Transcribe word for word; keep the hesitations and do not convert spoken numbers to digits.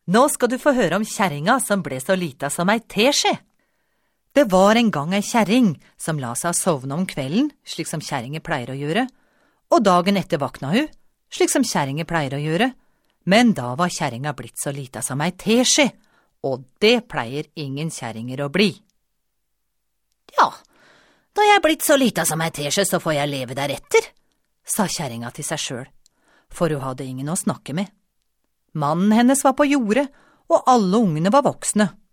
Nå skal du få høre om kjerringa som ble så lita som ei teskje. Det var en gang ei kjerring som la seg sovne om kvelden, slik som kjerringer pleier å gjøre, og dagen etter vakna hun, slik som kjerringer pleier å gjøre, men da var kjerringa blitt så lita som ei teskje, og det pleier ingen kjerringer å bli. Ja, da jeg er blitt så lita som ei teskje, så får jeg leve deretter, sa kjerringa til seg sjøl, for hun hadde ingen å snakke med. Mannen hennes var på jordet, og alle ungene var voksne.